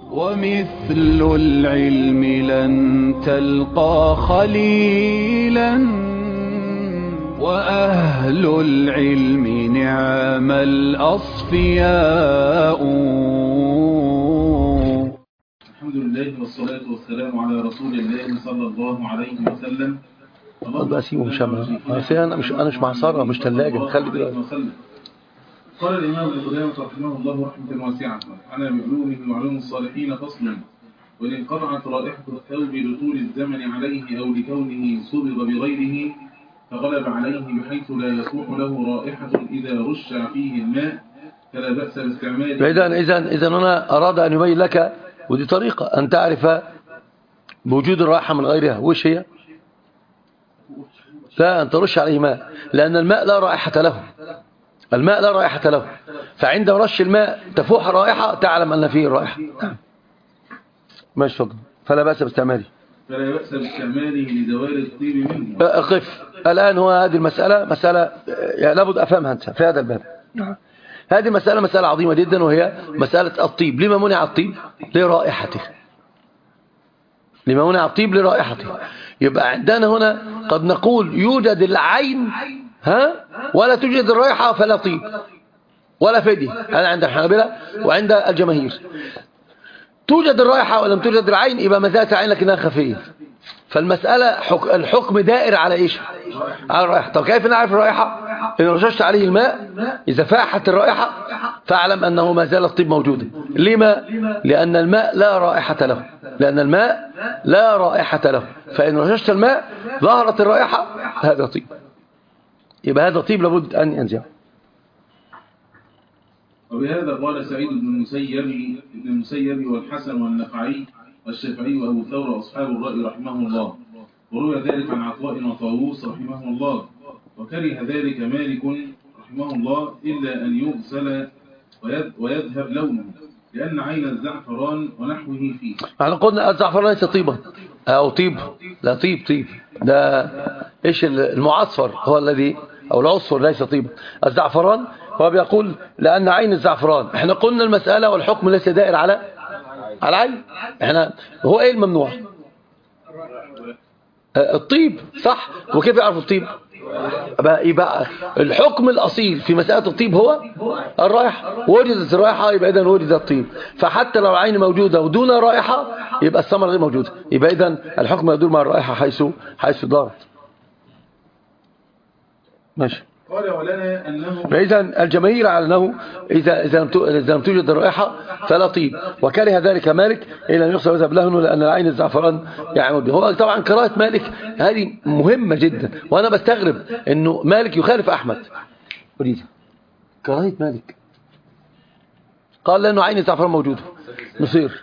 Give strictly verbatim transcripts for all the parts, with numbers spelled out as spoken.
ومثل العلم لن تلقى خليلا وأهل العلم نعم الأصفياء. الحمد لله والصلاة والسلام على رسول الله صلى الله عليه وسلم. الله أسيبه شمع أنا مش أنا مش معصرة مش ثلاجة خلي بالك. قال الإمام ابن قدامة رحمه الله رحمة واسعة: أنا بعلومه وعلوم الصالحين فصل، وإن انقطعت رائحة الثوب لطول الزمن عليه أو لكونه صبغ بغيره فغلب عليه بحيث لا يصلح له رائحة إذا رش فيه الماء فلا بأس باستعماله. إذا إذا إذا هنا أراد أن يبين لك، ودي طريقة أن تعرف بوجود الرائحة من غيرها. وش هي؟ لا أن ترش عليه ماء، لأن الماء لا رائحة له. الماء لا رائحة له، فعند رش الماء تفوح الرائحة تعلم أن فيه رائحة. ماشي فضل. فلا بأس باستعماله. فلا بأس باستعماله لزوال الطيب منه. أقف الآن. هو هذه المسألة مسألة يعني لابد أفهمها أنت في هذا الباب. هذه مسألة مسألة عظيمة جدا، وهي مسألة الطيب. لما منع الطيب؟ لرائحته. لما منع الطيب؟ لرائحته. يبقى عندنا هنا قد نقول يوجد العين ها ولا توجد الرائحة فلا طيب ولا فدية. هذا عند الحنابلة وعند الجماهير. توجد الرائحة ولم توجد العين يبقى مزايا العين لكنها خفية. فالمسألة الحكم دائر على إيش؟ على الرائحة. طب كيف نعرف الرائحة؟ إن رششت عليه الماء إذا فاحت الرائحة فاعلم أنه ما زال الطيب موجودا. لما؟ لأن الماء لا رائحة له. لأن الماء لا رائحة له، فإن رششت الماء ظهرت الرائحة هذا طيب. يبقى هذا طيب لابد أن ينزع. وبهذا قال سعيد بن المسيب ابن المسيب والحسن والنخعي والشافعي وأبو ثور وأصحاب الرأي رحمه الله. وروي ذلك عن عطاء وطاووس رحمه الله. وكره ذلك مالك رحمه الله إلا أن يغسل ويذهب لونه لأن عين الزعفران ونحوه فيه. احنا قلنا الزعفران ليس طيبا أو طيب، لا طيب طيب ده إيش المعصفر هو الذي، أو العصفر ليس طيبا. الزعفران هو بيقول لأن عين الزعفران. احنا قلنا المسألة والحكم ليس دائر على على عين. احنا هو ايه الممنوع؟ الطيب صح. وكيف يعرف الطيب؟ يبقى الحكم الأصيل في مسألة الطيب هو الرائحة. وجدت الرائحة يبقى إذن وجد الطيب. فحتى لو العين موجودة ودون رائحة يبقى الثمرة غير موجودة. يبقى إذن الحكم يدور مع الرائحة حيث حيث دارت. ماشي. قال ولنا أنه فإذا الجماهير على أنه إذا إذا لم توجد الرائحة فلا طيب. وكره ذلك مالك إلى أن يغسل ويذهب لهنه لأن العين الزعفران يعمل به. هو طبعا كراهة مالك هذه مهمة جدا، وأنا بستغرب إنه مالك يخالف أحمد. أريد كراهة مالك قال لأنه عين الزعفران موجودة مصير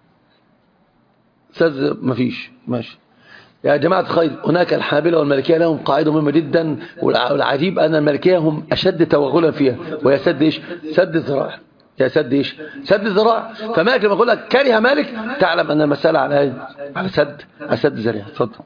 سز مفيش. ماشي يا جماعة الخير. هناك الحنابلة والمالكية لهم قاعدة مهمة جدا، والعجيب أن المالكية هم أشد توغلا فيها، وهي سد إيش؟ سد الذراع. يا سد إيش؟ سد الذراع. فمالك لما يقول لك كره مالك تعلم أن المسألة على على سد سد الذريعة. اتفضل.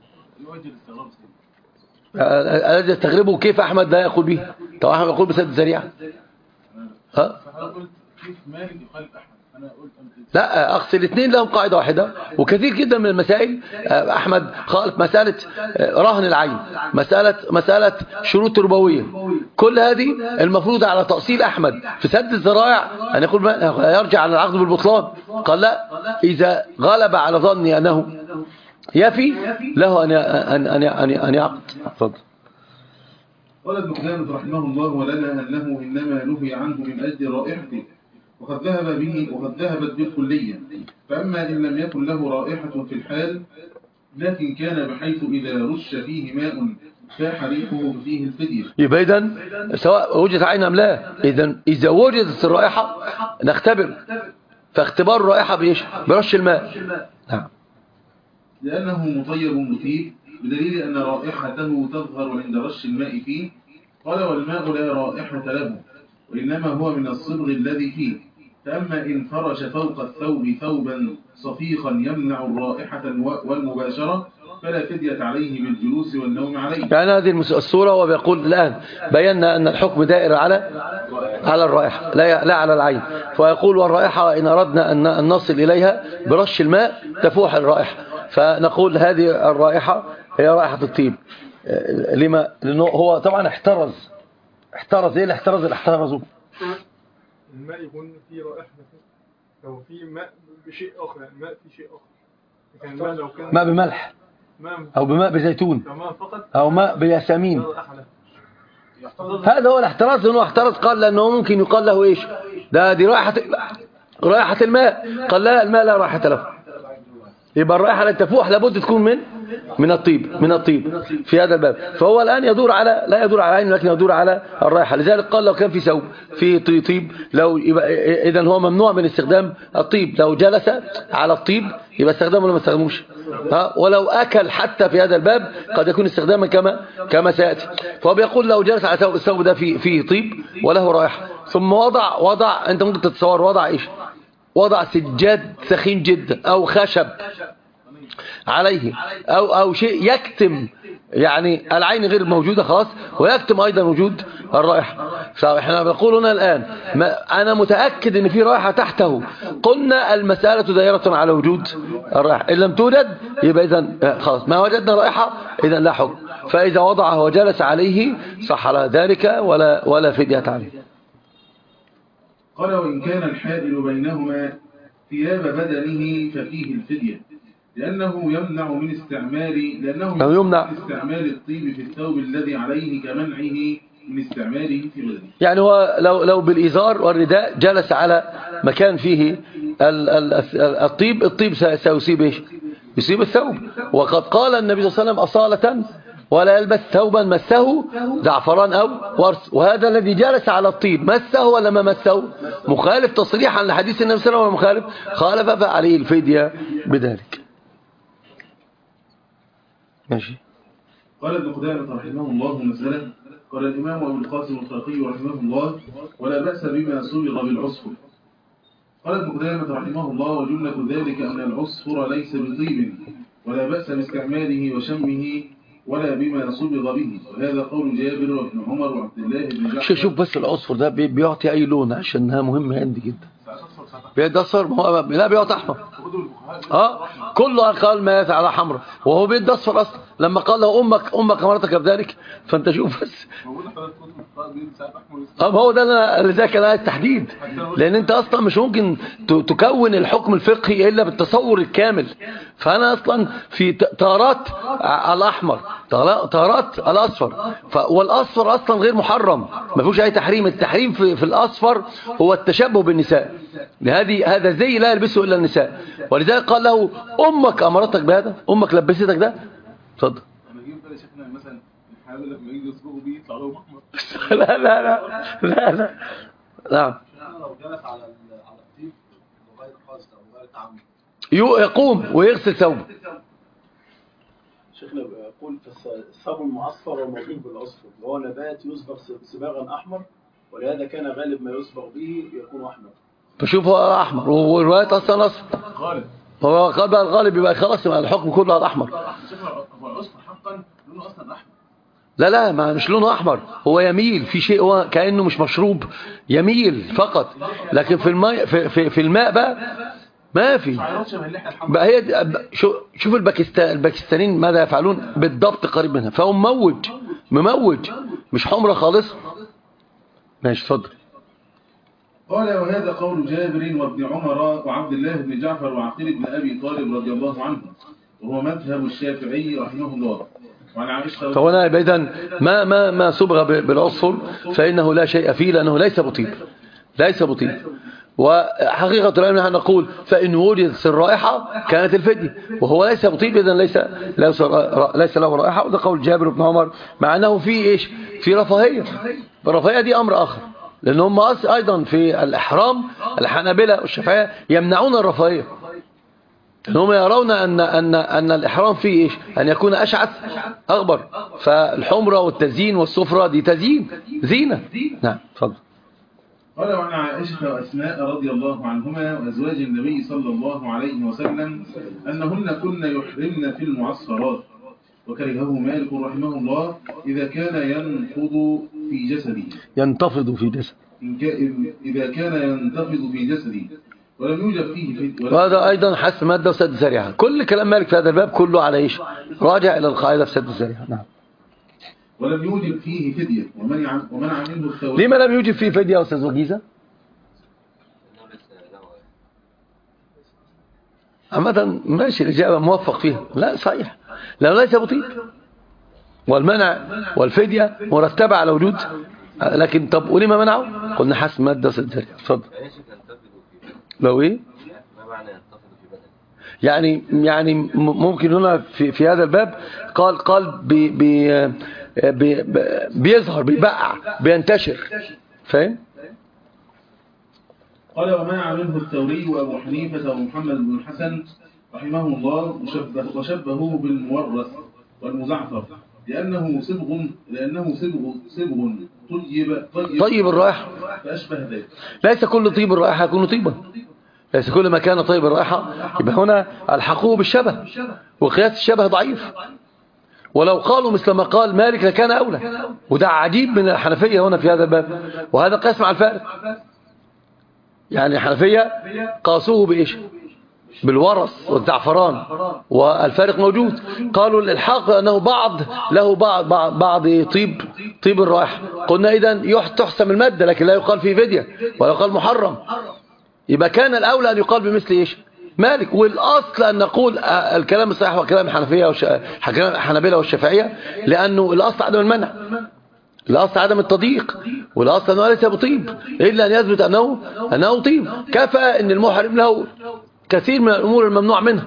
الذي يستغربه كيف أحمد لا يقول به؟ طب أحمد يقول بسد الذريعة. ها؟ كيف مالك يخالف أحمد؟ أنا قلت لا أقصد الاثنين لهم قاعدة واحدة، وكثير جدا من المسائل أحمد خالف. مسألة رهن العين، مسألة مسألة شروط ربوية، كل هذه المفروض على تأصيل أحمد في سد الذرائع أن يقول يرجع على العقد بالبطلان. قال لا، إذا غلب على ظني أنه يفي له أن أن أن أن يعقد. تفضل. قال ابن قدامة رحمه الله ولنا أنه إنما نهي عنه من أجل رائحته وقد ذهب به وقد ذهبت بالكلية. فأما إن لم يكن له رائحة في الحال لكن كان بحيث إذا رش فيه ماء فاح ريحه فيه الفدية. يبقى إذن سواء وجدت عين أم لا، إذن إذا وجدت الرائحة نختبر. فاختبار الرائحة بإيش؟ برش الماء. نعم. لأنه مطيب مطيب بدليل أن رائحته تظهر عند رش الماء فيه. قال والماء لا رائحة له وإنما هو من الصبغ الذي فيه. فأما إن فرش فوق الثوب ثوبا صفيقا يمنع الرائحة والمباشرة فلا فدية عليه بالجلوس والنوم عليه. يعني هذه الصورة هو بيقول الآن بينا أن الحكم دائر على على الرائحة لا لا على العين. فيقول والرائحة إن أردنا أن نصل إليها برش الماء تفوح الرائحة، فنقول هذه الرائحة هي رائحة الطيب. لما؟ لأنه هو طبعا احترز احترز ايه اللي احترز اللي احترزه؟ الماء يكون فيه رائحة، لو في ماء بشيء آخر، يعني ماء في شيء آخر. كان الماء لو كان ماء بملح أو بماء بزيتون أو ماء بياسمين، هذا هو الاحتراز. لأنه احترز قال لأنه ممكن يقال له إيش ده دي رائحة رائحة الماء، قال لا الماء لا رائحة له. يبقى الرائحة التي تفوح لابد تكون من من الطيب من الطيب في هذا الباب. فهو الآن يدور على لا يدور على عين لكن يدور على الرائحة. لذلك قال لو كان في ثوب في طيب لو إذا هو ممنوع من استخدام الطيب. لو جلس على الطيب يبقى استخدامه ولا ما استخدموش. ها ولو أكل حتى في هذا الباب قد يكون استخداما كما كما سيأتي. فهو بيقول لو جلس على ثوب الثوب ده فيه فيه طيب وله رائحة ثم وضع وضع أنت ممكن تتصور وضع إيش؟ وضع سجاد سخين جدا أو خشب عليه أو أو شيء يكتم يعني العين غير موجودة خلاص ويكتم أيضا وجود الرائحة. فإحنا بنقول هنا الآن ما أنا متأكد إن في رائحة تحته، قلنا المسألة دائرة على وجود الرائحة. إن لم توجد يبقى إذن خلاص ما وجدنا رائحة إذن لا حكم. فإذا وضعه وجلس عليه صح على ذلك ولا ولا فدية عليه. قال وإن كان الحائل بينهما ثياب بدنه ففيه الفدية لأنه يمنع من استعمال لأنه يمنع من استعمال الطيب في الثوب الذي عليه كمنعه من استعماله في بدنه. يعني هو لو لو بالإزار والرداء جلس على مكان فيه الطيب، الطيب سيصيب ايش؟ يصيب الثوب. وقد قال النبي صلى الله عليه وسلم أصالة ولا يلبس ثوبا مسه زعفران أو ورس. وهذا الذي جلس على الطيب مسه ولا ما مسه؟ مخالف تصريحا لحديث النبي صلى الله عليه وسلم. مخالف خالف فعليه الفدية بذلك. ماشي. قال ابن قدامة رحمه الله مسألة. قال الإمام أبو القاسم الخلقي رحمه الله ولا بأس بما صبغ بالعصفر. قال ابن قدامة رحمه الله وجملة ذلك أن العصفر ليس بطيب ولا بأس باستعماله وشمه ولا بما صبغ به. وهذا قول جابر وابن عمر وعبد الله بن جعفر. شوف بس العصفر ده بيعطي أي لون عشانها مهمة عندي جدا. بيد أصفر لا بيعطي أحمر. اه كله قال ما يسعى على حمراء وهو بيد أصفر أصلا. لما قال له أمك أمك أمرتك بذلك فأنت شوف بس. اه هو ده اللي ذاك ده التحديد. لأن أنت أصلا مش ممكن تكون الحكم الفقهي إلا بالتصور الكامل. فأنا أصلا في طارات الأحمر طارات الأصفر. والأصفر أصلا غير محرم ما فيهوش أي تحريم. التحريم في, في الأصفر هو التشبه بالنساء. لهذه هذا زي لا يلبسه إلا النساء. ولذلك قال له أمك أمرتك بهذا أمك لبستك ده. اتفضل. أنا جيب بالي شفنا مثلا الحيوان لما يجي يصبغوا بيه يطلع لهم أحمر. لا لا لا لا لا نعم. لو جلس على على الطيب بغير قصد أو بغير تعمد يقوم ويغسل ثوبه. شيخنا يقول في الثوب المعصفر والموجود بالعصفر وهو نبات يصبغ صباغا أحمر ولهذا كان غالب ما يصبغ به يكون أحمر. فشوف هو أحمر والروايات أصلا أصفر. غالب. هو قال بقى الغالب يبقى خلاص الحكم كله على الأحمر. هو العصفر حقا لونه أصلا أحمر. لا لا ما مش لونه أحمر هو يميل في شيء هو كأنه مش مشروب يميل فقط. لكن في الماء في, في, في الماء بقى ما في بقى. هي شوف الباكستان الباكستانيين ماذا يفعلون بالضبط قريب منها. فهو مموج مموج مش حمرة خالص. ماشي اتفضل. قال وهذا قول جابر وابن عمر وعبد الله بن جعفر وعقيل بن أبي طالب رضي الله عنه وهو مذهب الشافعي رحمه الله. وعن عائشة. فهنا إذا ما ما ما صبغ بالعصفر فإنه لا شيء فيه لأنه ليس بطيب ليس بطيب. وحقيقة العلم نقول فإن وجدت الرائحة كانت الفدية وهو ليس بطيب إذن ليس ليس ليس له رائحة. وده قول جابر بن عمر مع أنه في إيش في رفاهية. الرفاهية دي أمر آخر لأن هم أيضا في الإحرام الحنابلة والشافعية يمنعون الرفاهية. هم يرون أن أن أن الإحرام فيه إيش أن يكون أشعث أغبر. فالحمرة والتزيين والسفرة دي تزيين زينة. نعم اتفضل. قال وعن عائشة وأسماء رضي الله عنهما وأزواج النبي صلى الله عليه وسلم أنهن كن يحرمن في المعصرات، وكرهه مالك رحمه الله إذا كان ينفض في جسده ينتفض في جسد إذا كان ينتفض في جسده ولم يوجد فيه ولم وهذا أيضا حسب مادة وسد الذريعة. كل كلام مالك في هذا الباب كله على إيش؟ راجع إلى القاعدة في سد الذريعة. نعم. ولم يوجد فيه فدية ومنع ومنع منه الثواب. لما لم يوجد فيه فدية يا أستاذ وجيزة؟ عامة ماشي الإجابة موفق فيها. لا صحيح، لأنه ليس بطيء، والمنع والفدية مرتبة على وجود. لكن طب ولما منعه؟ قلنا حسب مادة وسد الذريعة. اتفضل. لو إيه؟ يعني يعني ممكن هنا في في هذا الباب قال قال بي بي بي بيظهر بيبقع بينتشر. فاهم؟ قال ومنع منه الثوري وأبو حنيفة ومحمد بن الحسن رحمه الله وشبهوه بالمورث والمزعفر لأنه صبغ لأنه صبغ صبغ طيب طيب, طيب الرائحة، فأشبه ذلك. ليس كل طيب الرائحة يكون طيبا، ليس كل ما كان طيب الرائحة يبقى هنا الحقوه بالشبه، وقياس الشبه ضعيف. ولو قالوا مثل ما قال مالك لكان أولى، وده عجيب من الحنفية هنا في هذا الباب، وهذا قياس مع الفارق. يعني الحنفية قاسوه بإيش؟ بالورص والزعفران، والفارق موجود. قالوا الإلحاق أنه بعض له بعض بعض, بعض طيب طيب الرائحة. قلنا إذن تحسم المادة لكن لا يقال فيه فدية ولا يقال محرم. يبقى كان الأولى أن يقال بمثل إيش؟ مالك. والأصل أن نقول الكلام الصحيح وكلام الحنفية والحنابلة والشافعية، لأنه الأصل عدم المنع، الأصل عدم التضييق، والأصل أنه ليس بطيب إلا أن يثبت أنه أنه طيب. كفى أن المحرم له كثير من الأمور الممنوع منها،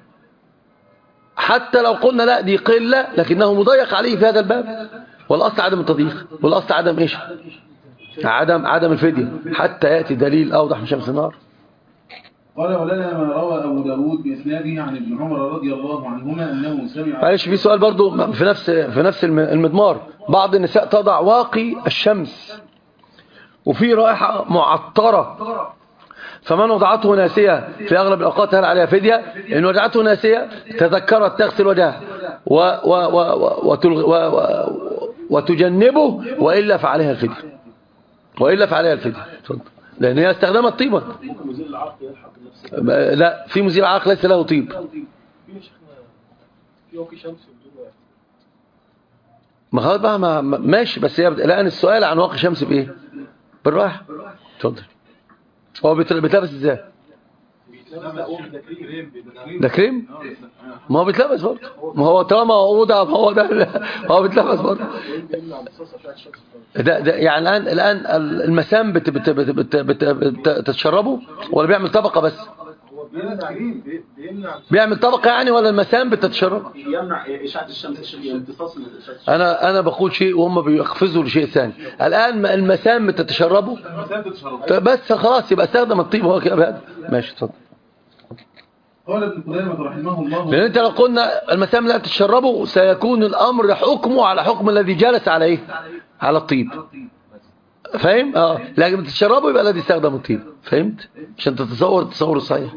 حتى لو قلنا لا دي قلة لكنه مضيق عليه في هذا الباب. والأصل عدم التضييق، والأصل عدم إيش؟ عدم عدم الفدية، حتى يأتي دليل أوضح من شمس النار. قال ولنا ما روى أبو داود بإسناده عن ابن عمر رضي الله عنهما أنه سمع. معلش في سؤال برضو في نفس في نفس المضمار. بعض النساء تضع واقي الشمس وفي رائحة معطرة، فمن وضعته ناسية في أغلب الأوقات هل عليها فدية؟ إن وضعته ناسية تذكرت تغسل وجهها و و و و وتجنبه، وإلا فعليها الفدية، وإلا فعليها الفدية. لأن هي استخدمت طيبا. لا، في مزيل عقل ليس له طيب. ما خلاص بقى ما ماشي، بس هي الآن السؤال عن واقي شمس بإيه؟ بالراحة. اتفضل. هو بيتلبس ازاي؟ ده كريم؟ ما هو بيتلبس برضه، ما هو طالما اوضه ما هو ده هو بيتلبس برضه. ده, ده يعني الان الان المسام بت بت بت بت بت بت تتشربه ولا بيعمل طبقه بس؟ بيعمل طبقه يعني، ولا المسام بتتشرب؟ يمنع اشعه الشمس، امتصاص الشمس. انا انا بقول شيء وهم بيقفزوا لشيء ثاني. الان المسام بتتشربه بس خلاص يبقى استخدم الطيب هو كده. ماشي اتفضل. قال ابن قدامة رحمه الله، لأن انت لو قلنا المسام لا تتشربه سيكون الأمر حكمه على حكم الذي جلس على ايه؟ على الطيب. فاهم؟ اه لكن بتتشربه يبقى الذي استخدم الطيب. فهمت؟ عشان تتصور التصور الصحيح.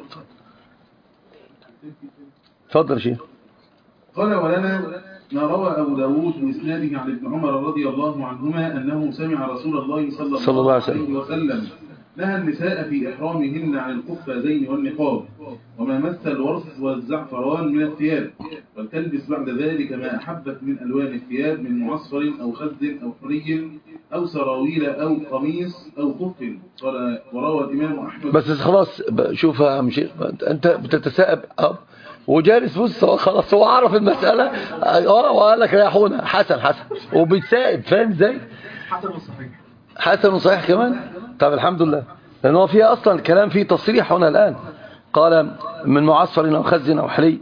اتفضل يا شيخ. قال ولنا ما روى أبو داود بإسناده عن ابن عمر رضي الله عنهما أنه سمع رسول الله صلى, صلى الله عليه وسلم نهى النساء في إحرامهن عن القفازين والنقاب وما مس الورص والزعفران من الثياب، ولتلبس بعد ذلك ما أحبت من ألوان الثياب من معصفر أو خز أو حري أو سراويل أو قميص أو خف. قال وروى الإمام أحمد. بس خلاص شوف يا عم شيخ، أنت بتتسائب أه وجالس بص خلاص هو عرف المسألة اه وقال لك ريحونا حسن حسن وبيتسائب. فاهم ازاي؟ حسن وصحيح، حسن وصحيح كمان. طب الحمد لله، لأن هو فيها أصلا الكلام فيه تصريح هنا الآن. قال من معصفر أو خز أو حلي،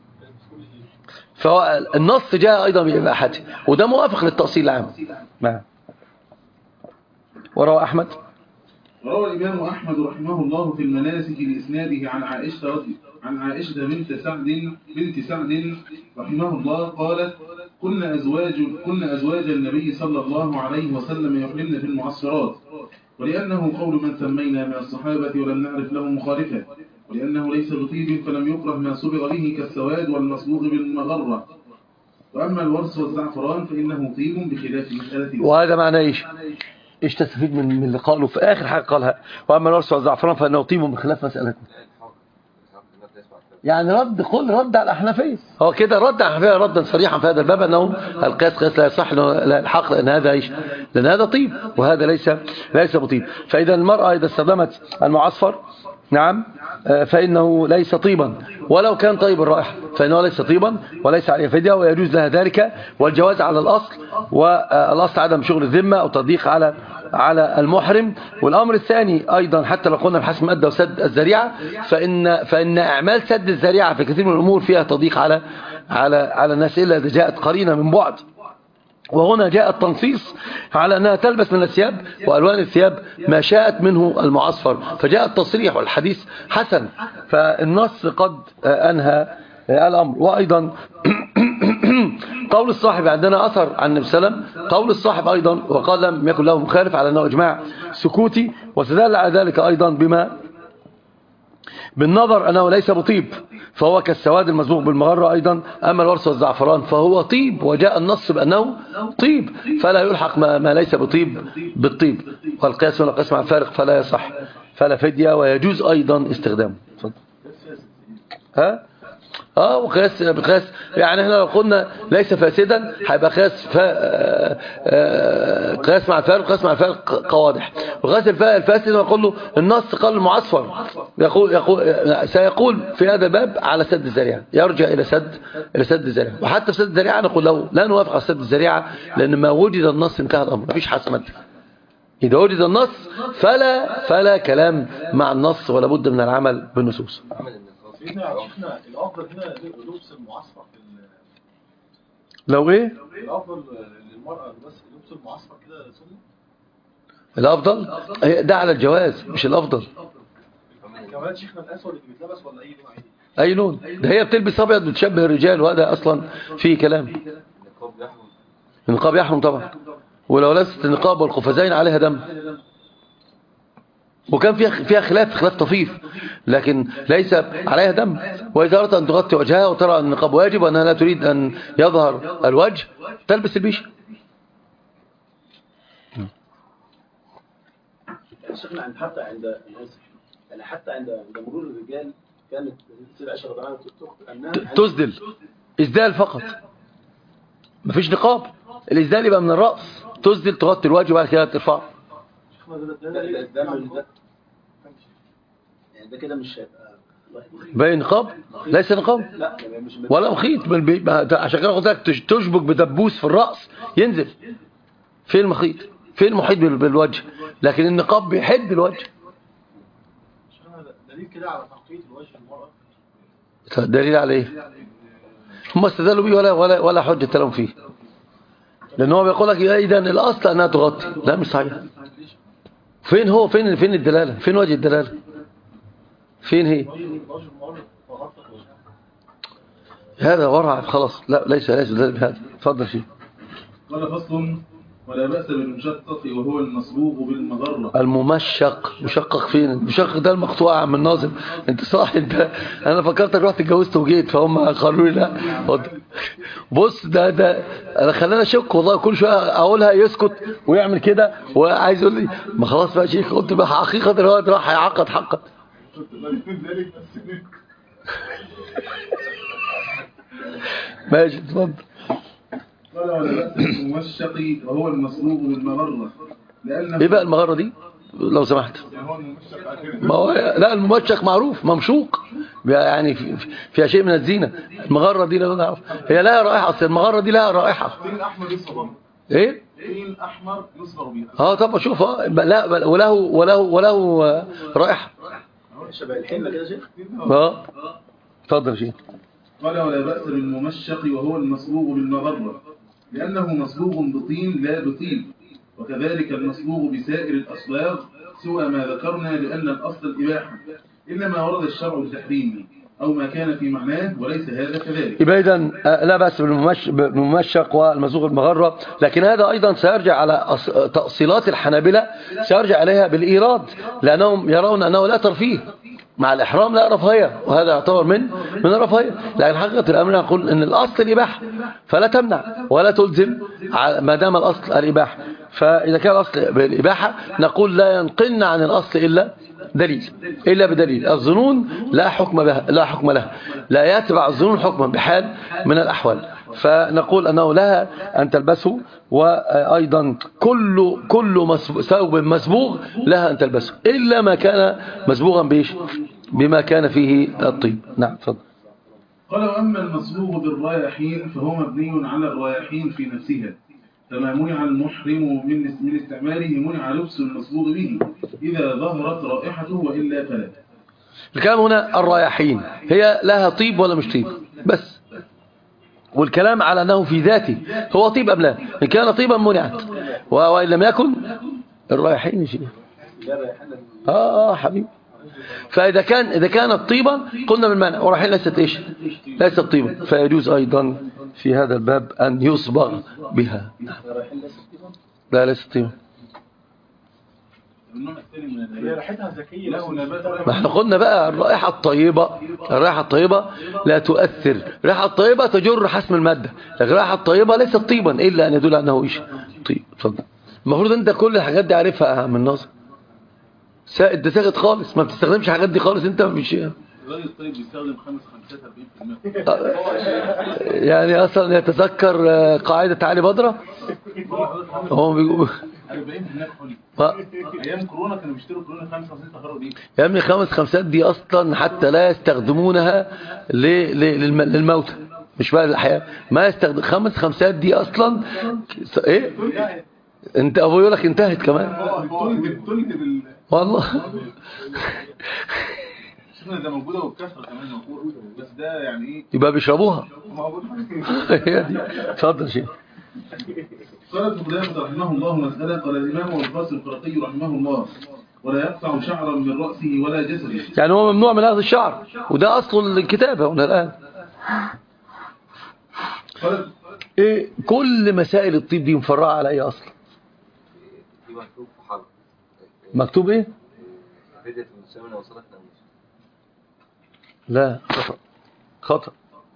فهو النص جاء أيضا بإباحته، وده موافق للتأصيل العام. نعم. وروى أحمد وروى الإمام أحمد رحمه الله في المناسك بإسناده عن عائشة رضي عن عائشة بنت سعد بنت سعد رحمه الله قالت كنا أزواج كنا أزواج النبي صلى الله عليه وسلم يحرمن في المعصرات، ولأنه قول من سمينا من الصحابة ولم نعرف له مخالفا، ولأنه ليس بطيب فلم يكره ما صبغ به كالسواد والمصبوغ بالمغرة. وأما الورس والزعفران فإنه طيب بخلاف مسألته. وهذا معنى إيش؟ إيش تستفيد من من اللي قاله في آخر حاجة قالها؟ وأما الورس والزعفران فإنه طيب بخلاف مسألته. يعني رد قل رد على الأحنفية، هو كده رد على الأحنفية ردا صريحا في هذا الباب أنه القياس قياس لا يصح لا الحق، لأن هذا إيش؟ لأن هذا طيب وهذا ليس ليس بطيب. فإذا المرأة إذا استخدمت المعصفر نعم فإنه ليس طيبا، ولو كان طيب الرائحة فإنه ليس طيبا وليس عليه فدية، ويجوز لها ذلك، والجواز على الأصل، والأصل عدم شغل الذمة أو تضييق على على المحرم. والأمر الثاني أيضا حتى لو قلنا بحسب مادة وسد الذريعة فإن فإن أعمال سد الذريعة في كثير من الأمور فيها تضييق على على على الناس إلا إذا جاءت قرينة من بعد. وهنا جاء التنصيص على أنها تلبس من الثياب وألوان الثياب ما شاءت منه المعصفر، فجاء التصريح والحديث حسن، فالنص قد أنهى الأمر. وأيضا قول الصاحب عندنا أثر عن النبي صلى الله عليه وسلم، قول الصاحب أيضا وقال لم يكن له مخالف على أنه إجماع سكوتي، واستدل على ذلك أيضا بما بالنظر أنه ليس بطيب فهو كالسواد المصبوغ بالمغرة أيضا. أما الورس والزعفران فهو طيب وجاء النص بأنه طيب، فلا يلحق ما, ما ليس بطيب بالطيب، والقياس ولا قياس مع الفارق فلا يصح فلا فدية، ويجوز أيضا استخدامه. ها اه وقياس بقياس يعني احنا لو قلنا ليس فاسدا هيبقى قياس قياس مع الفارق، قياس مع الفارق قوادح. وقياس الفاسد نقول له النص قال المعصفر يقول يقول سيقول في هذا الباب على سد الذريعه، يرجع الى سد الى سد الذريعه. وحتى في سد الذريعه نقول له لا نوافق على سد الذريعه، لان ما وجد النص انتهى الامر، مفيش حسمه. إذا وجد النص فلا فلا كلام مع النص، ولا بد من العمل بالنصوص. سيدنا شيخنا الافضل هنا لبس المعصفر في لو ايه الافضل للمراه بس لبس المعصفر كده سنه. الافضل ده على الجواز مش الافضل. كمان شيخنا الاسود اللي بيتلبس ولا اي لون عادي؟ اي لون، ده هي بتلبس ابيض بتشبه الرجال، وهذا اصلا فيه كلام. النقاب يحرم طبعا، ولو لبست النقاب والقفازين عليها دم. وكان فيها فيها خلاف خلاف طفيف، لكن ليس عليها دم. وإذا أردت أن تغطي وجهها وترى أن النقاب واجب وأنها لا تريد أن يظهر الوجه تلبس البيشة. شيخنا عند حتى عند الناس يعني حتى عند عند مرور الرجال كانت السيدة عائشة رضي الله عنها تسدل إسدال فقط، مفيش نقاب. الإسدال يبقى من الرأس، تسدل تغطي الوجه وبعد كده ترفعه. ده كده مش هيبقى باين نقاب، ليس نقاب لا مش ولا مخيط. عشان كده قلت لك تشبك بدبوس في الرأس ينزل. فين المخيط؟ فين المحيط بالوجه؟ لكن النقاب بيحد الوجه. دليل كده على تغطية الوجه المرأة. دليل على ايه؟ هم استدلوا بيه ولا ولا ولا حجة لهم فيه، لأن هو بيقول لك اذا الأصل أنها تغطي. لا مش صحيح. فين هو فين فين الدلالة؟ فين وجه الدلالة؟ فين هي؟ هذا ورع خلاص. لا ليس ليس دلالة بهذا. اتفضل فيه. قال فصل ولا بأس بالمشقق وهو المصبوغ بالمغرة. الممشق مشقق فين؟ المشقق ده المقطوع من الناظم. انت صح انت، انا فكرتك رحت اتجوزت وجيت فهم قالوا لي لا. بص ده ده انا خلاني اشك والله، كل شويه اقولها يسكت ويعمل كده وعايز يقول لي ما خلاص بقى شيخ. قلت بقى حقيقه الوقت راح هيعقد حقا. ماشي اتفضل. قال ولا بأس بالممشق وهو المصبوغ بالمغرة. ايه بقى المغرة دي لو سمحت؟ ما هو لا الممشق معروف ممشوق يعني فيها شيء من الزينة. المغرة دي لا نعرف هي لها رائحة، اصل المغرة دي لها رائحة. فين احمر يصبغ ايه فين احمر يصبغ بيه. اه طب شوف اه لا وله وله وله رائحة شبه الحنة كده شيخ. اه اتفضل يا شيخ. قال ولا بأس بالممشق وهو المصبوغ بالمغرة لأنه مصبوغ بطين لا بطيب، وكذلك المصبوغ بسائر الأصباغ سوى ما ذكرنا، لأن الأصل الإباحة إنما ورد الشرع بتحريمه. أو ما كان في معناه وليس هذا كذلك. يبقى إذن لا بأس بالممش- بالممشق والمزوغ المغرة، لكن هذا أيضا سيرجع على أص- تأصيلات الحنابلة، سيرجع عليها بالإيراد، لأنهم يرون أنه لا ترفيه مع الإحرام، لا رفاهية، وهذا يعتبر من من الرفاهية. لكن حقيقة الأمر نقول أن الأصل الإباحة، فلا تمنع ولا تلزم على- ما دام الأصل الإباحة. فإذا كان الأصل بالإباحة نقول لا ينقلنا عن الأصل إلا دليل، إلا بدليل. الظنون لا حكم بها، لا حكم لها، لا يتبع الظنون حكما بحال من الأحوال. فنقول أنه لها أن تلبسه، وأيضا كل كل مسب- ثوب مسبوغ لها أن تلبسه، إلا ما كان مسبوغا بإيش؟ بما كان فيه الطيب. نعم تفضل. قال وأما المصبوغ بالرياحين فهو مبني على الرياحين في نفسها، فما منع المحرم من من استعماله منع لبس المصبوغ به إذا ظهرت رائحته وإلا فلا. الكلام هنا الرياحين هي لها طيب ولا مش طيب بس، والكلام على أنه في ذاته هو طيب أم لا. إن كان طيبا منعت، وإن لم يكن الرياحين شيء. آه, آه حبيبي. فإذا كان إذا كانت طيبا قلنا بالمنع، والرياحين ليست إيش؟ ليست طيبا، فيجوز أيضا في هذا الباب أن يصبغ بها. لا ليست طيبا. النوع الثاني من هي ريحتها ذكية له نبات. ما احنا قلنا بقى الرائحة الطيبة، الرائحة الطيبة لا تؤثر، الرائحة الطيبة تجر حسم المادة، لكن الرائحة الطيبة ليست طيبا إلا أن يدل أنه إيش؟ طيب. اتفضل. المفروض أنت كل الحاجات دي عارفها من نظر سائد، ده ساقط خالص، ما بتستخدمش الحاجات دي خالص انت. مش الراجل الطيب بيستخدم خمس خمسات أربعين في المية. يعني اصلا يتذكر قاعدة علي بدرة، هو بيقول أربعين في المية حلي. ف- ايام كورونا كانوا بيشتروا كورونا خمسة وستين تخرجوا بيه. يا ابني خمس خمسات دي اصلا حتى لا يستخدمونها ل- ل- للم- للموتى، مش بقى للحياة. ما يستخدم خمس خمسات دي اصلا ايه. انت ابو يقول لك انتهت كمان بتولد بتولد بال والله. شفنا ده موجوده والكسره كمان موجوده، بس ده يعني ايه يبقى بيشربوها. موجود. هي دي. اتفضل يا شيخ. قال ابن قدامة رحمه الله مسألة. قال الإمام القاسم القرطي رحمه الله ولا يقطع شعرا من رأسه ولا جسده. يعني هو ممنوع من اخذ الشعر، وده اصل الكتاب هنا الان. قال ايه كل مسائل الطب دي مفرعه على اي اصل؟ في مكتوب في حرف مكتوب ايه؟ فدية المسلمين وصلتنا موسى. لا خطأ، خطأ.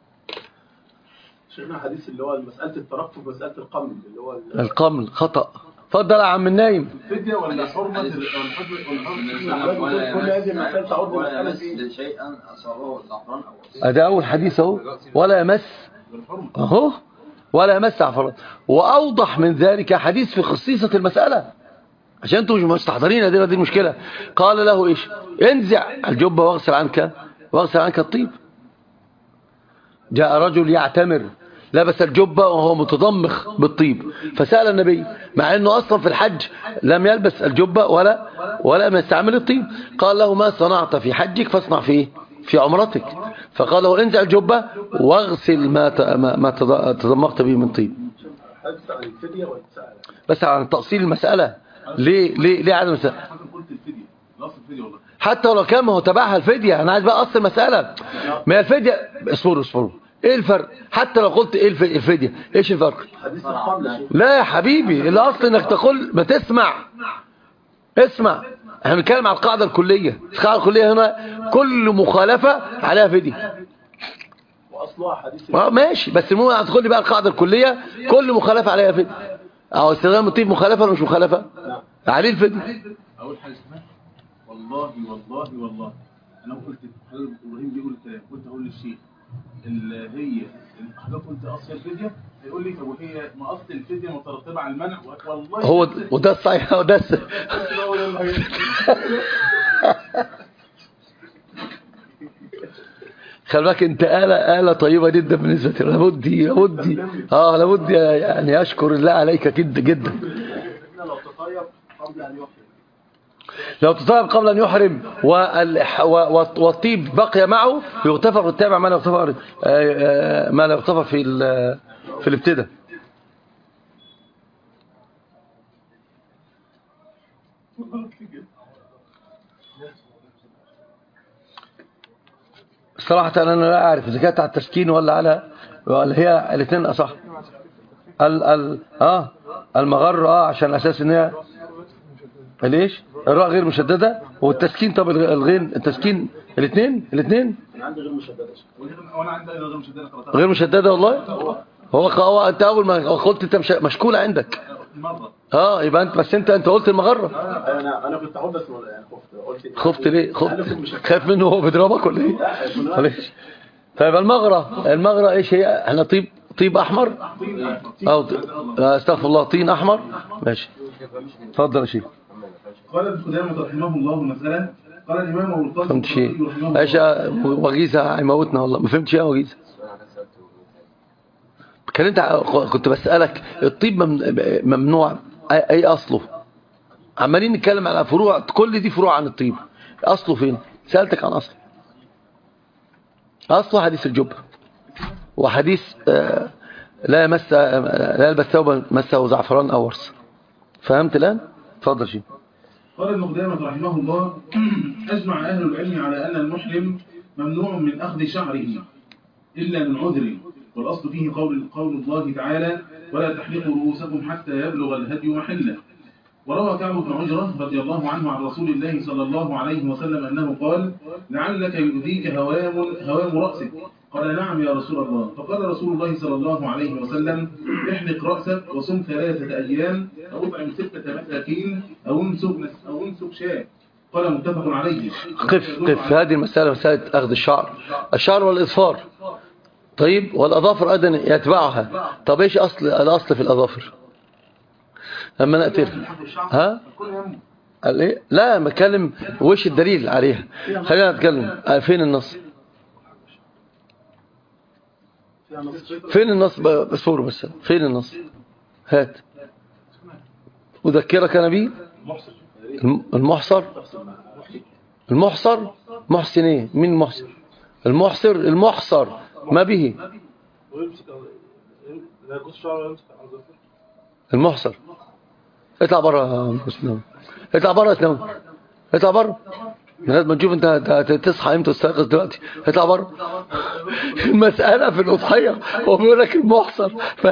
شفنا حديث اللي هو مسألة الترفق ومسألة القمل اللي هو ال- القمل خطأ. اتفضل يا عم النايم. فدية ولا حرمة الحجم كل كل هذه المسائل تعود ولا لمسألة يمس إيه؟ شيئا أصابه الزعفران أو أصيب. ادي اول حديث اهو، ولا يمس اهو، ولا يمس عفرات. واوضح من ذلك حديث في خصيصة المسألة، عشان انتم مش مستحضرين هذه دي المشكلة. قال له ايش؟ انزع الجبة واغسل عنك واغسل عنك الطيب. جاء رجل يعتمر لبس الجبة وهو متضمخ بالطيب، فسأل النبي مع انه اصلا في الحج لم يلبس الجبة ولا ولا يستعمل الطيب. قال له ما صنعت في حجك فاصنع في في عمرتك. فقال له انزع الجبة واغسل ما ت- ما ما تضمخت به من طيب. حديث عن الفدية والسائل. بس عن تأصيل المسألة، ليه ليه ليه عدم المسألة؟ حسن قلت الفدية نص الفدية والله. حتى لو كان ما هو تبعها الفدية، انا عايز بقى اصل المسألة. ما هي الفدية، اصبروا اصبروا، ايه الفرق؟ حتى لو قلت ايه الف- الفدية، ايش الفرق؟ حديث القمل يا شيخ. لا يا حبيبي، الاصل انك تقول ما تسمع، اسمع. احنا بنتكلم على القاعدة الكلية. القاعدة الكلية هنا كل مخالفة عليها فدية. وأصلها حديث آه ماشي، بس المهم هتقول لي بقى القاعدة الكلية كل مخالفة عليها فدية، او استخدام الطيب مخالفة ولا مش مخالفة؟ عليه الفدية. أول حاجة اسمها والله والله والله أنا قلت حضرتك إبراهيم بيقول الكلام، قلت أقول للشيخ اللي هي حضرتك قلت أصل الفدية، يقول لي طب وهي ما أصل الفدية مترتبة على المنع؟ والله هو وده الصحيح وده الس- خلي بالك انت آلة آلة طيبة جدا بالنسبة لي. لابد لابد اه لابد يعني اشكر الله عليك جدا جدا. لو تطيب قبل أن يحرم. لو تطيب قبل ان يحرم والح- و- والطيب بقي معه يغتفر التابع ما لا يغتفر آه، آه، ما لا يغتفر في ال- في الابتداء. صراحة أنا لا أعرف إذا كانت على التسكين ولا على ولا هي الاثنين أصح. ال ال آه المغر آه عشان أساس إن هي ليش الراء غير مشددة والتسكين. طب الغين التسكين الاثنين الاثنين عندي غير مشددة. وانا عندي غير مشدده غير مشددة والله. هو هو انت اول ما قلت انت مش مشكولة عندك مره. اه يبقى انت بس انت انت قلت المغرة. انا انا كنت هقول بس يعني خفت قلت خفت ليه؟ خفت خايف منه وهو بيضربك ولا ايه؟ معلش. طيب المغرة المغرة ايش هي؟ احنا طيب طيب احمر او استغفر الله طين احمر. ماشي اتفضل يا شيخ. قال ابن قدامة رحمه الله مسألة. قال الإمام أبو القاسم فهمت شيء ايش وغيزة هيموتنا والله ما فهمت شيء يا وغيزة. كان انت كنت بسألك الطيب ممنوع اي اصله؟ عمالين نتكلم على فروع كل دي فروع عن الطيب اصله فين؟ سألتك عن اصله. اصله حديث الجبة وحديث آه لا يمس لا يلبس ثوبا مسه زعفران او ورس. فهمت الان؟ اتفضل شيء. قال ابن قدامة رحمه الله أجمع أهل العلم على أن المحرم ممنوع من أخذ شعره إلا من عذر، والأصل فيه قول, قول الله تعالى ولا تحلقوا رؤوسكم حتى يبلغ الهدي محله. وروى كعب بن عجرة رضي الله عنه عن رسول الله صلى الله عليه وسلم أنه قال لعلك يؤذيك هوام, هوام رأسك. قال نعم يا رسول الله. فقال رسول الله صلى الله عليه وسلم احلق رأسك وصم ثلاثة أيام أو اطعم ستة مساكين أو انسك أو انسك شاة. قال متفق عليه. قف قف هذه المسألة مسألة أخذ الشعر الشعر والإظفار. طيب والأظافر أيضا يتبعها. طب إيش أصل الأصل في الأظافر لما نقتل ها قال إيه؟ لا بتكلم وش الدليل عليها. خلينا نتكلم فين النص فين النص بصور بس فين النص هات أذكرك أنا بيه. المحصر المحصر محسن ايه مين المحصر المحصر المحصر ما به المحصر. اطلع بره اطلع بره اسلام اطلع بره لازم نشوف انت تصحى امتى وتستيقظ دلوقتي. اطلع بره. المسألة في الأضحية هو بيقول لك المحصر ف...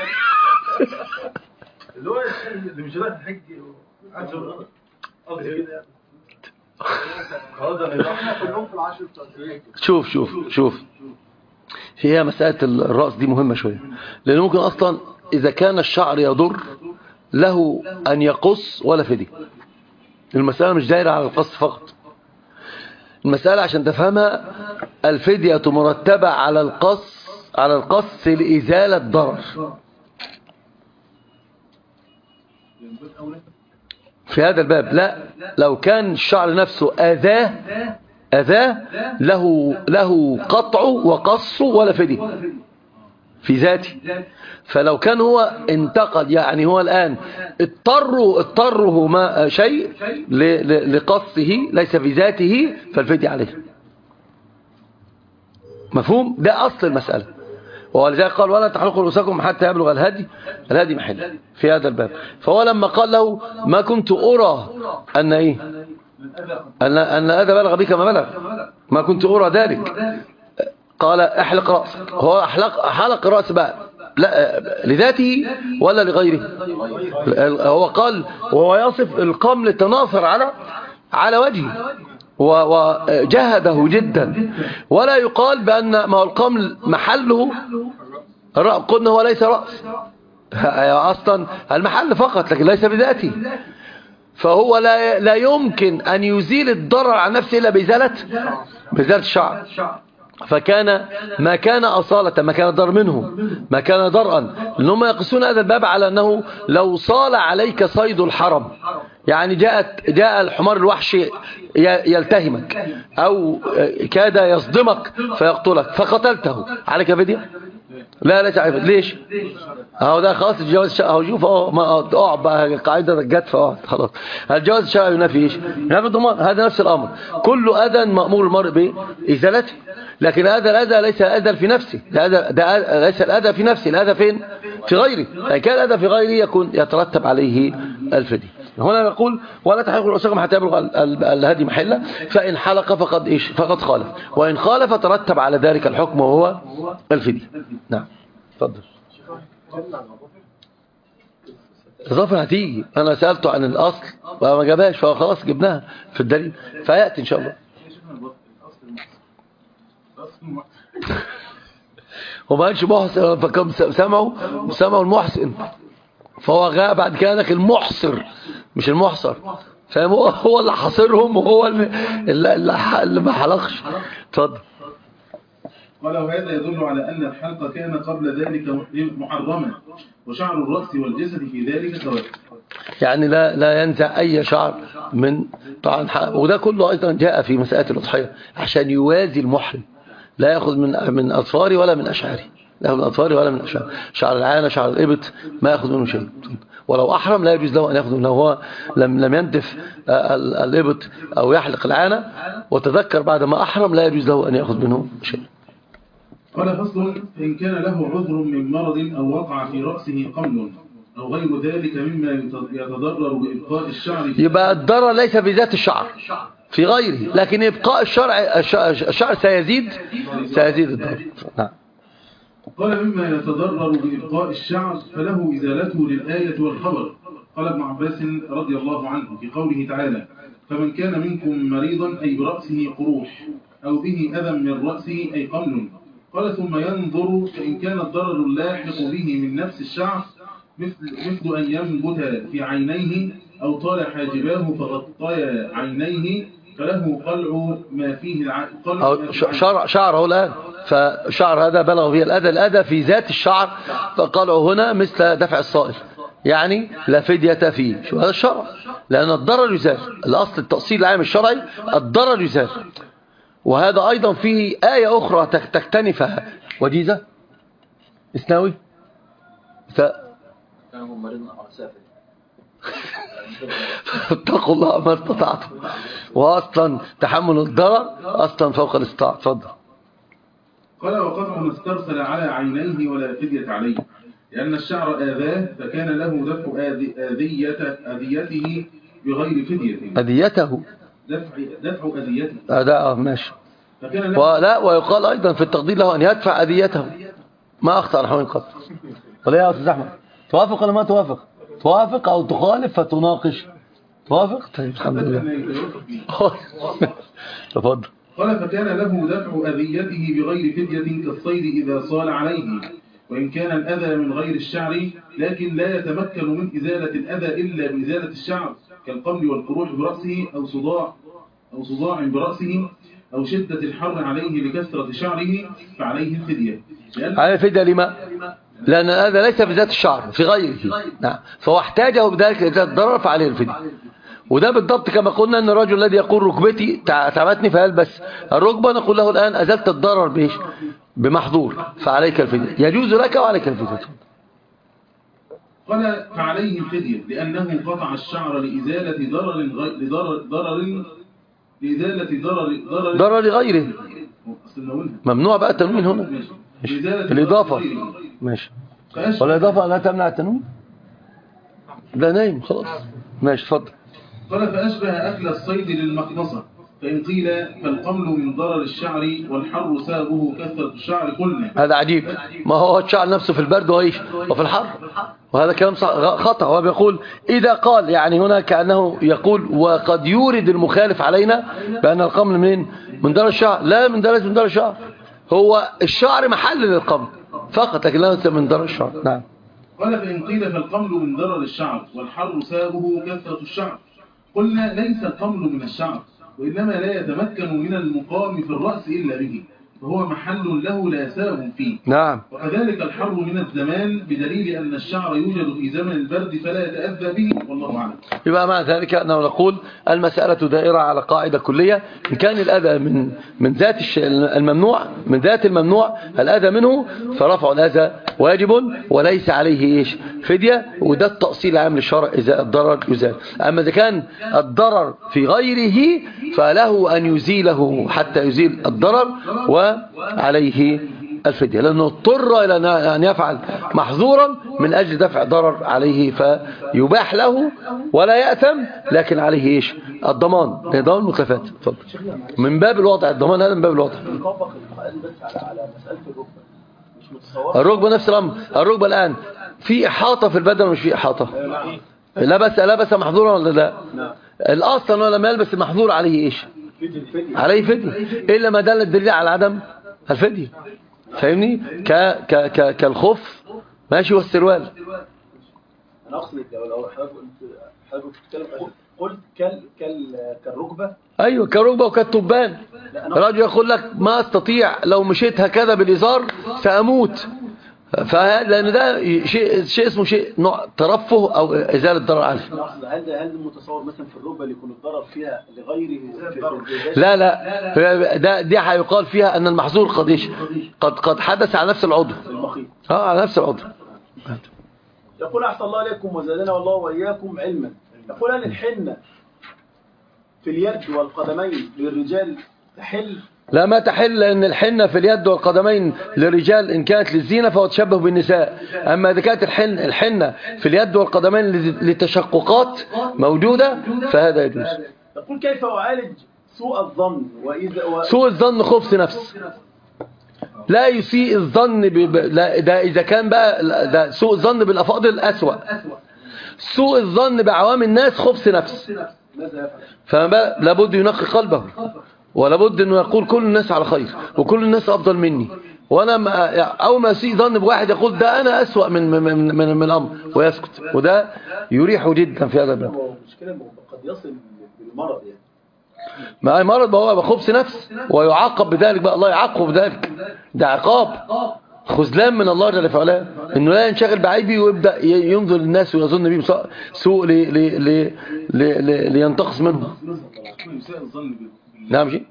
اللي هو اللي مش رايح الحج قصدي كده شوف شوف شوف هي مسألة الرأس دي مهمة شوية لأنه ممكن أصلا إذا كان الشعر يضر له أن يقص ولا فدي. المسألة مش دايرة على القص فقط. المسألة عشان تفهمها الفدية مرتبة على القص على القص لإزالة ضرر. في هذا الباب لا لو كان الشعر نفسه أذاه أذاه له له قطع وقص ولا فدي في ذاته. فلو كان هو انتقد يعني هو الآن اضطروا اضطره ما شيء لقصه ليس في ذاته فالفدي عليه. مفهوم؟ ده أصل المسألة. ولذلك قال ولا تحلقوا رؤوسكم حتى يبلغ الهدي الهدي محل في هذا الباب. فهو لما قال له ما كنت أرى أن إيه أن أن هذا بلغ بك ما بلغ ما كنت أرى ذلك قال احلق رأسك. هو احلق حلق رأس بقى لا لذاته ولا لغيره. هو قال وهو يصف القمل تناثر على على وجهه وجهده جدا ولا يقال بأن ما هو القمل محله قلنا هو ليس رأس أصلا المحل فقط لكن ليس بذاته. فهو لا لا يمكن أن يزيل الضرر عن نفسه إلا بإزالة بإزالة الشعر. فكان ما كان أصالة ما كان ضر منه ما كان ضرا لأنهم يقصون هذا الباب على أنه لو صال عليك صيد الحرم يعني جاءت جاء الحمار الوحشي يلتهمك أو كاد يصدمك فيقتلك فقتلته عليك فدية؟ لا لا تعرف ليش؟ اهو ده خلاص الجواز الشرعي اهو شوف اهو ما اقعد بقى قاعده جت فاقعد خلاص. الجواز الشرعي ينافي ايش؟ ينافي الضمان. هذا نفس الامر. كل اذى مامور المرء بازالته لكن هذا الاذى ليس الاذى في نفسه ده, ده ليس الاذى في نفسه الاذى فين؟ في غيره. لكن كان الاذى في غيره يكون يترتب عليه الفدية. هنا نقول ولا تحلقوا رؤوسكم حتى يبلغ ال- ال- الهدي محله، فإن حلق فقد إيش فقد خالف، وإن خالف ترتب على ذلك الحكم وهو الفدية. نعم اتفضل. الإضافة هتيجي، أنا سألته عن الأصل وما جابهاش، فهو خلاص جبناها في الدليل فيأتي إن شاء الله. وما قالش محسن، فكم سمعوا سمعوا المحسن، فهو غاب بعد كده لك المحصر مش المحصر، فاهم؟ هو هو اللي حاصرهم وهو اللي اللي, اللي ما حلقش. اتفضل. قال وهذا يدل على أن الحلق كان قبل ذلك محرما، وشعر الرأس والجسد في ذلك سواء. يعني لا لا ينزع أي شعر من طبعا، وده كله أيضا جاء في مسألة الأضحية عشان يوازي المحرم، لا يأخذ من من أظفاري ولا من أشعاري، لا يأخذ من أظفاري ولا من أشعاري، شعر العانة شعر الإبط ما يأخذ منه شيء. ولو أحرم لا يجوز له أن يأخذ منه، هو لم لم ينتف الإبط أو يحلق العانة وتذكر بعد ما أحرم لا يجوز له أن يأخذ منه شيء. قال فصل: فإن كان له عذر من مرض أو وقع في رأسه قمل أو غير ذلك مما يتضرر بإبقاء الشعر، يبقى الضرر ليس بذات الشعر في غيره، لكن إبقاء الشعر الشعر سيزيد سيزيد الضرر. نعم. قال مما يتضرر بإبقاء الشعر فله إزالته للآية والخبر. قال ابن عباس رضي الله عنه في قوله تعالى: فمن كان منكم مريضا أي برأسه قروح أو به أذى من رأسه أي قمل. قال ثم ينظر، فإن كان الضرر اللاحق به من نفس الشعر مثل, مثل أن ينبت في عينيه أو طال حاجباه فغطيا عينيه فله قلع ما فيه القلع. أو شعر شعره الآن، فشعر هذا بلغ به الأذى، الأذى في ذات الشعر، فقلعه هنا مثل دفع الصائل، يعني لا فدية فيه. شو هذا الشرع؟ لأن الضرر يزال، الأصل التأصيل العام الشرعي الضرر يزال. وهذا أيضا فيه آية أخرى تكتنفها وجيزة إسناوي ف... كانوا مريضا على سافر. اتقوا الله ما استطعتم، وأصلا تحمل الضرر أصلا فوق الاستطاعة. اتفضل. قال وقطع ما استرسل على عينيه ولا فدية عليه، لأن الشعر آذاه فكان له دفع آذيته أذيته بغير فدية. أذيته دفع دفع أذيته. هذا ماشي. فكان له ولا ويقال أيضا في التقدير له أن يدفع أذيته. ما أخطأ نحو قط. ولا يا أستاذ أحمد توافق ولا ما توافق؟ توافق أو تخالف فتناقش. توافق؟ طيب الحمد لله. تفضل. قال فكان له دفع أذيته بغير فدية كالصيد إذا صال عليه، وإن كان الأذى من غير الشعر لكن لا يتمكن من إزالة الأذى إلا بإزالة الشعر كالقمل والقروح برأسه أو صداع أو صداع برأسه أو شدة الحر عليه لكثرة شعره فعليه الفدية. عليه الفدية لما؟ لأن هذا ليس بذات الشعر في غيره. نعم. فهو احتاجه بذلك إذا الضرر فعليه الفدية. وده بالضبط كما قلنا أن الرجل الذي يقول ركبتي تعبتني فيلبس الركبة، نقول له الآن أزلت الضرر بإيش؟ بمحظور فعليك الفدية. يجوز لك وعليك الفدية. قال فعليه الفدية لأنه قطع الشعر لإزالة ضرر لضرر ضرر لإزالة ضرر ضرر ضرر غيره. ممنوع بقى التنوين هنا. الإضافة ماشي. والإضافة لا تمنع التنوين. ده نايم خلاص. ماشي اتفضل. قال فأشبه أكل الصيد للمقنصة، فإن قيل فالقمل من ضرر الشعر والحر سابه كثرة الشعر قلنا هذا عجيب. ما هو الشعر نفسه في البرد وإيش وفي الحر، وهذا كلام خطأ. هو بيقول إذا قال يعني هنا كأنه يقول وقد يورد المخالف علينا بأن القمل من من ضرر الشعر. لا، من ضرر من ضرر الشعر، هو الشعر محل للقمل فقط، لكن لا من ضرر الشعر. نعم. قال فإن قيل فالقمل من ضرر الشعر والحر سابه كثرة الشعر قلنا ليس القمل من الشعر، وإنما لا يتمكن من المقام في الرأس إلا به، فهو محل له لا ساب فيه. نعم. وكذلك الحر من الزمان بدليل أن الشعر يوجد في زمن البرد فلا يتأذى به، والله أعلم. يبقى مع ذلك أنه نقول المسألة دائرة على قاعدة كلية، إن كان الأذى من من ذات الممنوع من ذات الممنوع الأذى منه فرفع الأذى واجب وليس عليه إيش فدية، وده التأصيل العام للشرع إذا الضرر يزال. أما إذا كان الضرر في غيره فله أن يزيله حتى يزيل الضرر وعليه الفدية، لأنه اضطر إلى أن يفعل محظورا من أجل دفع ضرر عليه، فيباح له ولا يأثم، لكن عليه إيش؟ الضمان، ضمان المتلفات. اتفضل. من باب الوضع، الضمان هذا من باب الوضع. نطبق القرآن بس على على مسألة الركبة، مش متصور. الركبة نفس الأمر. الركبة الآن في إحاطة في البدن ومش في إحاطة؟ لبس لبس محظورا ولا لا؟ الأصل أنه لما يلبس المحظور عليه إيش؟ عليه فدية، إلا ما دل الدليل على عدم الفدية. فاهمني؟ ك ك ك كالخف ماشي والسروال. أنا أقصد لو حضرتك قلت حضرتك بتتكلم قلت كال كال كالركبة. أيوة كالركبة وكالتبان. الرجل يقول لك ما أستطيع لو مشيت هكذا بالإزار سأموت، فلأن ده شيء شيء اسمه شيء نوع ترفه أو إزالة ضرر عنه. هل ده هل متصور مثلا في الركبة اللي يكون الضرر فيها لغيره؟ لا لا، ده دي هيقال فيها أن المحظور قد إيش؟ قد قد حدث على نفس العضو. اه على نفس العضو. يقول أحسن الله إليكم وزادنا والله وإياكم علما. يقول هل الحنة في اليد والقدمين للرجال تحل؟ لا ما تحل، لأن الحنة في اليد والقدمين للرجال إن كانت للزينة فهو تشبه بالنساء. أما إذا كانت الحن الحنة في اليد والقدمين للتشققات موجودة فهذا يجوز. يقول كيف أعالج سوء الظن؟ وإذا و... سوء الظن خبث نفس، لا يسيء الظن ب... لا ده إذا كان بقى ده سوء الظن بالأفاضل أسوأ. سوء الظن بعوام الناس خبث نفس، فما لابد ينقي قلبه، ولا بد انه يقول كل الناس على خير وكل الناس افضل مني، وانا ما او ما يسيء ظن بواحد يقول ده انا اسوأ من من من, من الامر ويسكت، وده يريح جدا في هذا الباب. المشكله قد يصل بالمرض يعني، ما هي مرض، هو خبث نفس ويعاقب بذلك بقى، الله يعاقبه بذلك، ده عقاب خذلان من الله جل وعلا، انه لا ينشغل بعيبه ويبدا ينظر للناس ويظن بهم سوء لي لي لي لي لي لينتقص منهم. نعم شيء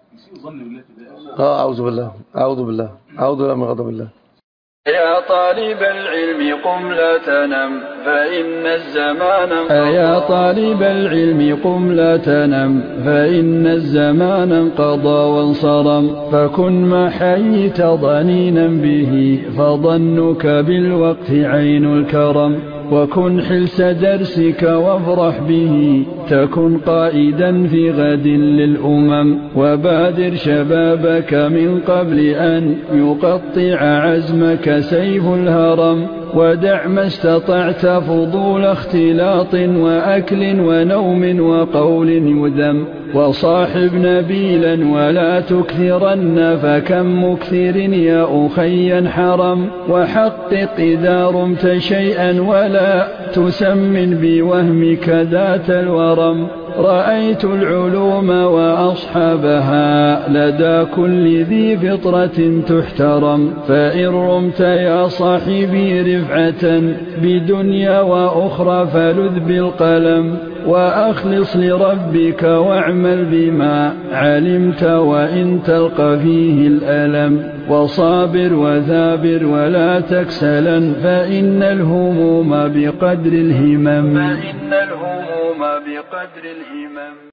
اه اعوذ بالله اعوذ بالله اعوذ بالله من غضب الله. يا طالب العلم قم لا تنم فإن الزمان يا طالب العلم قم لا تنم فإن الزمان انقضى وانصرم، فكن ما حييت ضنينا به فظنك بالوقت عين الكرم، وكن حلس درسك وافرح به تكن قائدا في غد للأمم، وبادر شبابك من قبل أن يقطع عزمك سيف الهرم، ودع ما استطعت فضول اختلاط وأكل ونوم وقول يذم، وصاحب نبيلا ولا تكثرن فكم مكثر يا أخي حرم، وحقق إذا رمت شيئا ولا تسمن بوهمك ذات الورم، رأيت العلوم وأصحابها لدى كل ذي فطرة تحترم، فإن رمت يا صاحبي رفعة بدنيا وأخرى فلذ بالقلم، وأخلص لربك واعمل بما علمت وإن تلقى فيه الألم، وصابر وثابر ولا تكسلا فإن الهموم بقدر الهمم. فإن الهموم بقدر الهمم.